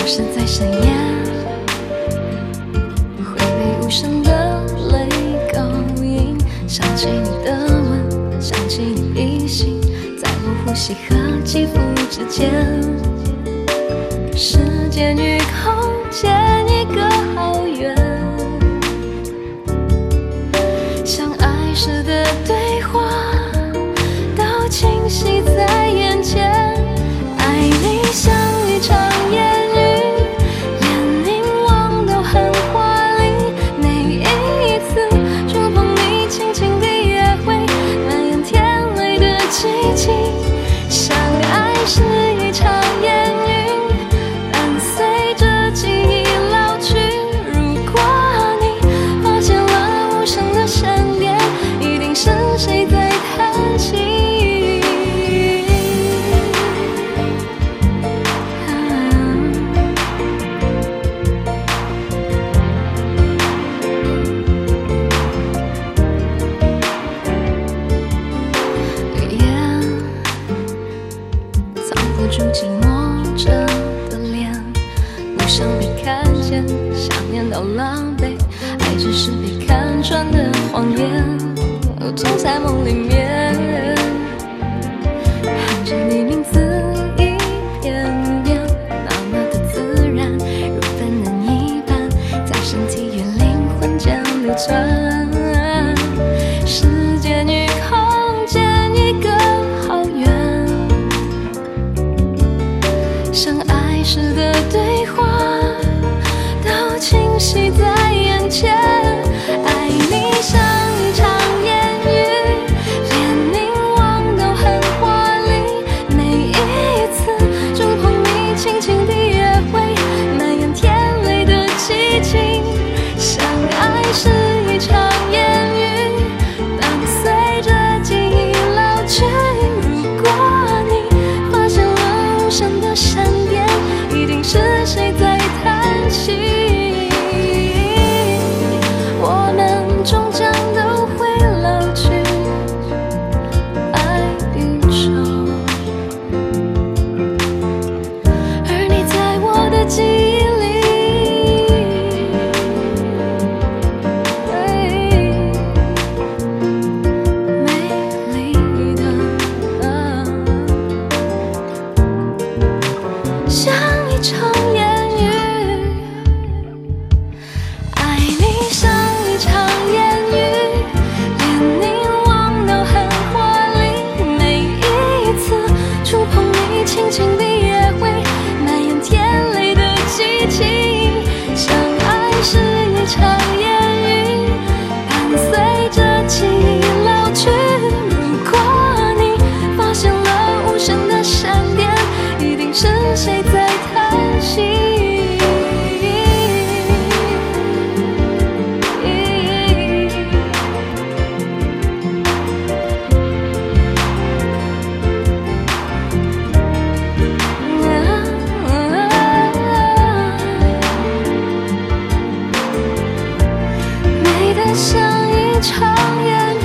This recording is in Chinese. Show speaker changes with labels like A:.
A: 是在深夜，会被无声的泪勾引，想起你的吻，想起你依稀在我呼吸和肌肤之间，时间与空间一隔好远，相爱时的对话都清晰在眼前，爱你像一场烟雨，连凝望都很华丽，每一次触碰你轻轻的也会蔓延甜美的激情，相爱是一场烟云，伴随着记忆老去，如果你发现了无声的闪电，一定是谁在叹息。住寂寞着的脸，不想被看见，想念到狼狈，爱只是被看穿的谎言，总在梦里面喊着你名字一遍遍，那么的自然，如本能一般，在身体与灵魂间流转，时间与空间一隔好远，相爱时的对话都清晰在眼前，爱你像一场烟雨，连凝望都很华丽，每一次触碰你轻轻地也会蔓延甜美的激情，相爱是一场烟雨，伴随着记忆老去，如果你发现了无声的闪电，一定是谁在叹息，我们终将都会老去，爱与愁，而你在我的记忆里，美丽的像一场烟雨，爱你像一场烟雨，连凝望都很华丽，每一次触碰你轻轻地也会蔓延甜美的激情，相爱是一场烟雨，伴随着记忆老去，如果你发现了无声的闪电，一定是谁在叹息。美得像一场烟